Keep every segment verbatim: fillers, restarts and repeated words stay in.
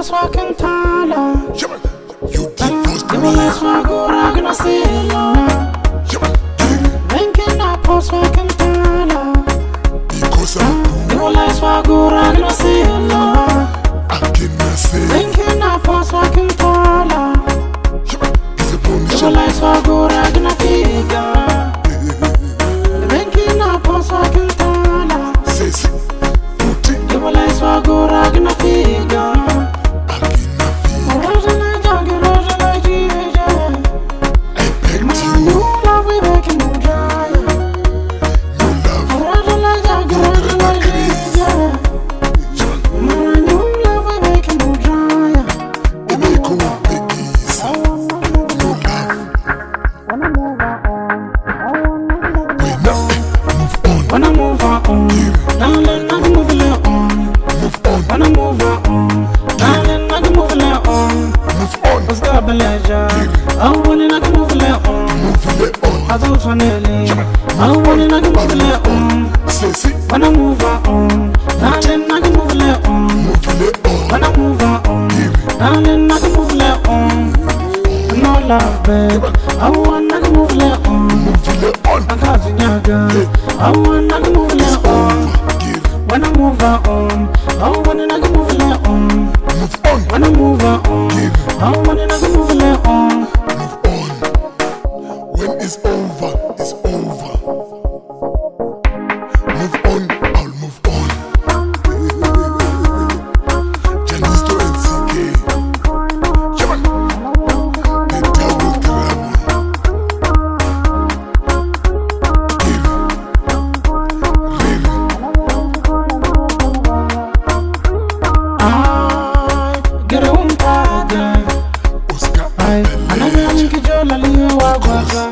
fucking tala. You divorced Give me. me less for good, I'm gonna see it now. Thinking I post fucking tala. Because I'm poor, Give me less for good, I'm gonna see it now. I cannot say. Thinking I post fucking tala. It's a Give bonus. me less for good, I'm gonna figure. Thinking I post fucking tala. Say, say, put it. Give me less for good, I'm gonna figure. I cannot feel. I begged you. No love. When I move on, now then I can move it on. Move on. When I move on, now then I can move it on. Move on. What's got beleja? I want it, I can move it on. Move it on. I thought finally, I want it, I can move it on. Say, say, When I move on, now then I can move it on. move it on. When I move on, now then I can move it on. No love, babe. I want I can move it on. Move it on. I got vinyaga. I want I can move it on. When I move on, I want it, I can move it on. Move on. When I move on, I want it, I can move it on. Move on. When it's over, it's over. Move on, I'll move on. Janisto and C K. Come on. The double trouble. I get a one tag. Oscar I another link jola liyo wa gwaga.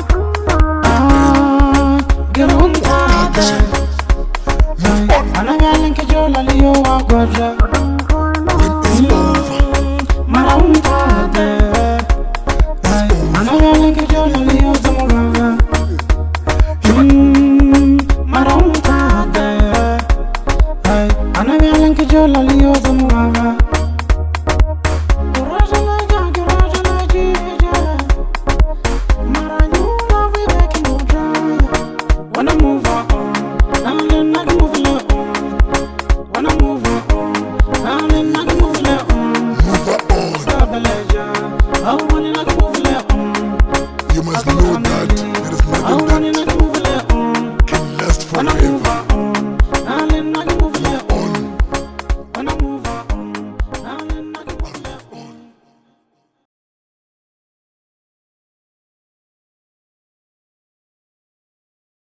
I get a one tag. Move on. Another link jola liyo wa gwaga. When it's over, Mara un tag. Another link jola liyo zamugaga. Mara un tag. Another link jola liyo zamugaga. When I move